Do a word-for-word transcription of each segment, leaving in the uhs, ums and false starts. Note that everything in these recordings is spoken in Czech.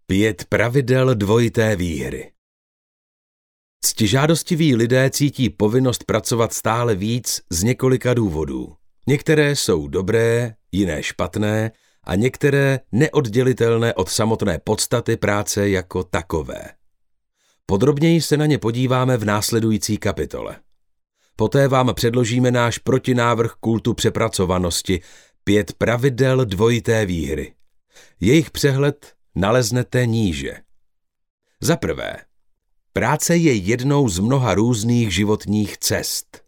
Pět pravidel dvojité výhry. Ctižádostiví lidé cítí povinnost pracovat stále víc z několika důvodů. Některé jsou dobré, jiné špatné a některé neoddělitelné od samotné podstaty práce jako takové. Podrobněji se na ně podíváme v následující kapitole. Poté vám předložíme náš protinávrh kultu přepracovanosti, pět pravidel dvojité výhry. Jejich přehled naleznete níže. Za prvé, práce je jednou z mnoha různých životních cest.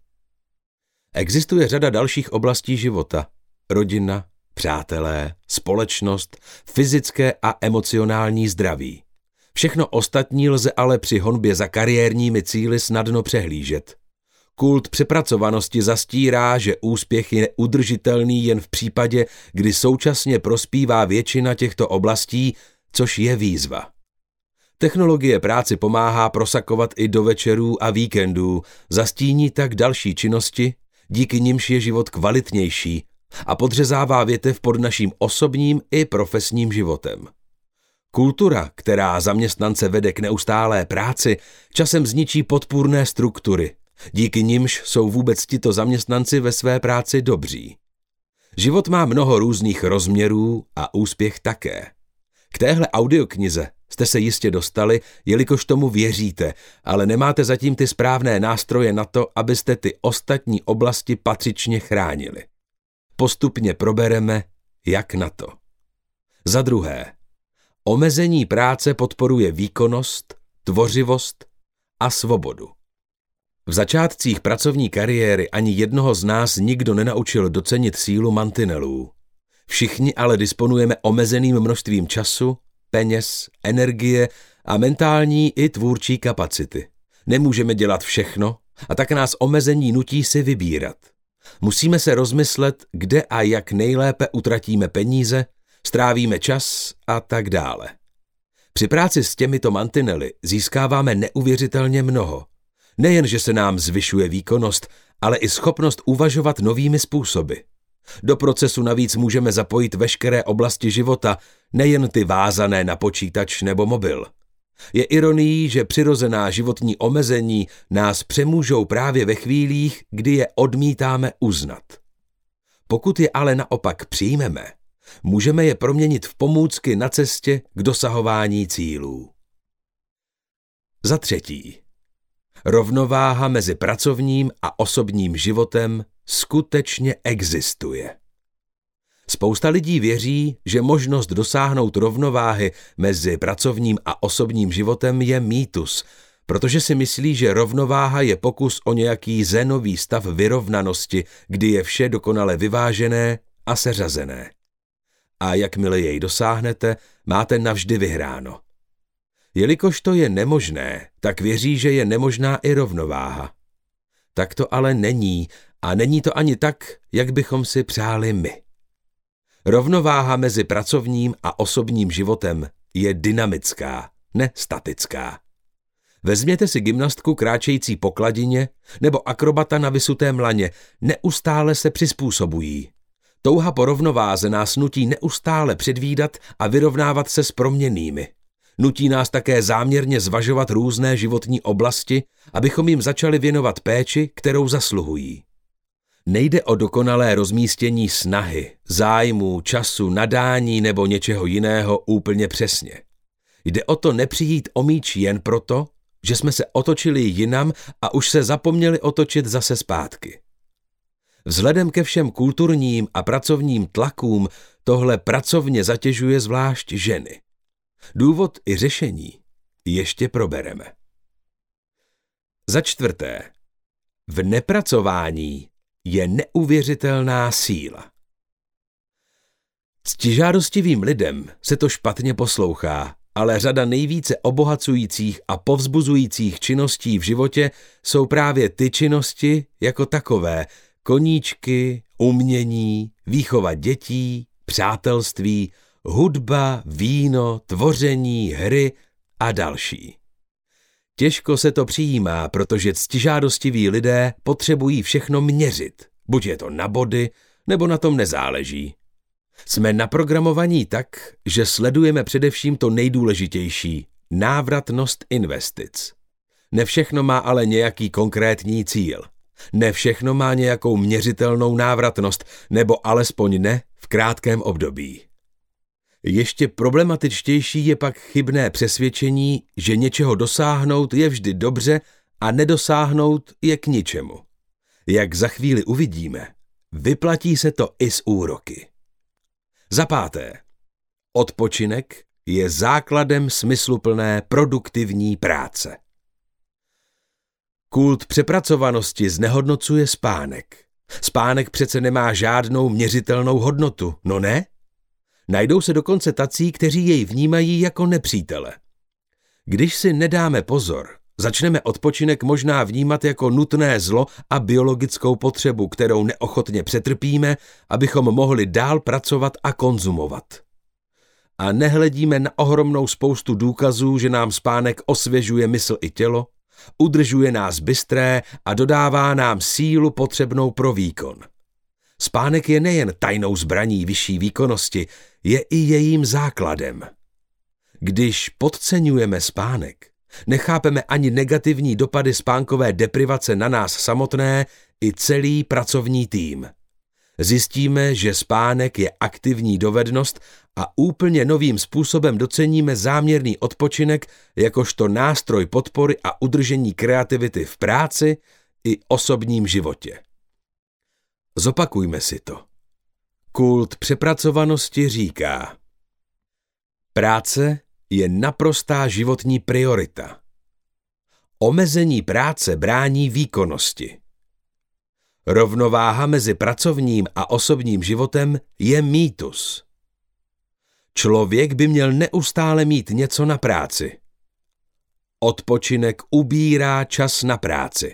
Existuje řada dalších oblastí života. Rodina, přátelé, společnost, fyzické a emocionální zdraví. Všechno ostatní lze ale při honbě za kariérními cíli snadno přehlížet. Kult přepracovanosti zastírá, že úspěch je udržitelný jen v případě, kdy současně prospívá většina těchto oblastí, což je výzva. Technologie práci pomáhá prosakovat i do večerů a víkendů, zastíní tak další činnosti, díky nimž je život kvalitnější a podřezává větev pod naším osobním i profesním životem. Kultura, která zaměstnance vede k neustálé práci, časem zničí podpůrné struktury, díky nimž jsou vůbec tito zaměstnanci ve své práci dobří. Život má mnoho různých rozměrů a úspěch také. K téhle audioknize jste se jistě dostali, jelikož tomu věříte, ale nemáte zatím ty správné nástroje na to, abyste ty ostatní oblasti patřičně chránili. Postupně probereme, jak na to. Za druhé, omezení práce podporuje výkonnost, tvořivost a svobodu. V začátcích pracovní kariéry ani jednoho z nás nikdo nenaučil docenit sílu mantinelů. Všichni ale disponujeme omezeným množstvím času, peněz, energie a mentální i tvůrčí kapacity. Nemůžeme dělat všechno a tak nás omezení nutí si vybírat. Musíme se rozmyslet, kde a jak nejlépe utratíme peníze, strávíme čas a tak dále. Při práci s těmito mantinely získáváme neuvěřitelně mnoho. Nejen, že se nám zvyšuje výkonnost, ale i schopnost uvažovat novými způsoby. Do procesu navíc můžeme zapojit veškeré oblasti života, nejen ty vázané na počítač nebo mobil. Je ironií, že přirozená životní omezení nás přemůžou právě ve chvílích, kdy je odmítáme uznat. Pokud je ale naopak přijmeme, můžeme je proměnit v pomůcky na cestě k dosahování cílů. Za třetí. Rovnováha mezi pracovním a osobním životem skutečně existuje. Spousta lidí věří, že možnost dosáhnout rovnováhy mezi pracovním a osobním životem je mýtus, protože si myslí, že rovnováha je pokus o nějaký zenový stav vyrovnanosti, kdy je vše dokonale vyvážené a seřazené. A jakmile jej dosáhnete, máte navždy vyhráno. Jelikož to je nemožné, tak věří, že je nemožná i rovnováha. Tak to ale není a není to ani tak, jak bychom si přáli my. Rovnováha mezi pracovním a osobním životem je dynamická, ne statická. Vezměte si gymnastku kráčející po kladině nebo akrobata na vysutém laně, neustále se přizpůsobují. Touha po rovnováze nás nutí neustále předvídat a vyrovnávat se s proměnnými. Nutí nás také záměrně zvažovat různé životní oblasti, abychom jim začali věnovat péči, kterou zasluhují. Nejde o dokonalé rozmístění snahy, zájmů, času, nadání nebo něčeho jiného úplně přesně. Jde o to nepřijít o míč jen proto, že jsme se otočili jinam a už se zapomněli otočit zase zpátky. Vzhledem ke všem kulturním a pracovním tlakům tohle pracovně zatěžuje zvlášť ženy. Důvod i řešení ještě probereme. Za čtvrté. V nepracování je neuvěřitelná síla. Ctižádostivým lidem se to špatně poslouchá, ale řada nejvíce obohacujících a povzbuzujících činností v životě jsou právě ty činnosti jako takové: koníčky, umění, výchova dětí, přátelství, hudba, víno, tvoření, hry a další. Těžko se to přijímá, protože ctižádostiví lidé potřebují všechno měřit. Buď je to na body, nebo na tom nezáleží. Jsme naprogramovaní tak, že sledujeme především to nejdůležitější – návratnost investic. Ne všechno má ale nějaký konkrétní cíl. Ne všechno má nějakou měřitelnou návratnost, nebo alespoň ne v krátkém období. Ještě problematičtější je pak chybné přesvědčení, že něčeho dosáhnout je vždy dobře a nedosáhnout je k ničemu. Jak za chvíli uvidíme, vyplatí se to i s úroky. Za páté, odpočinek je základem smysluplné produktivní práce. Kult přepracovanosti znehodnocuje spánek. Spánek přece nemá žádnou měřitelnou hodnotu, no ne? Najdou se dokonce tací, kteří jej vnímají jako nepřítele. Když si nedáme pozor, začneme odpočinek možná vnímat jako nutné zlo a biologickou potřebu, kterou neochotně přetrpíme, abychom mohli dál pracovat a konzumovat. A nehledíme na ohromnou spoustu důkazů, že nám spánek osvěžuje mysl i tělo, udržuje nás bystré a dodává nám sílu potřebnou pro výkon. Spánek je nejen tajnou zbraní vyšší výkonnosti, je i jejím základem. Když podceňujeme spánek, nechápeme ani negativní dopady spánkové deprivace na nás samotné i celý pracovní tým. Zjistíme, že spánek je aktivní dovednost a úplně novým způsobem doceníme záměrný odpočinek jakožto nástroj podpory a udržení kreativity v práci i osobním životě. Zopakujme si to. Kult přepracovanosti říká: práce je naprostá životní priorita. Omezení práce brání výkonnosti. Rovnováha mezi pracovním a osobním životem je mýtus. Člověk by měl neustále mít něco na práci. Odpočinek ubírá čas na práci.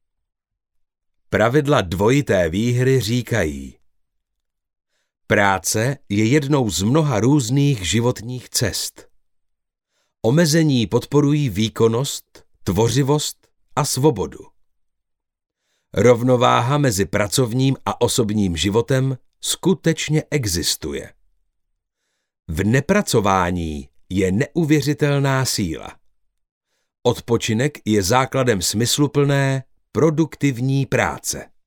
Pravidla dvojité výhry říkají: práce je jednou z mnoha různých životních cest. Omezení podporují výkonnost, tvořivost a svobodu. Rovnováha mezi pracovním a osobním životem skutečně existuje. V nepracování je neuvěřitelná síla. Odpočinek je základem smysluplné, produktivní práce.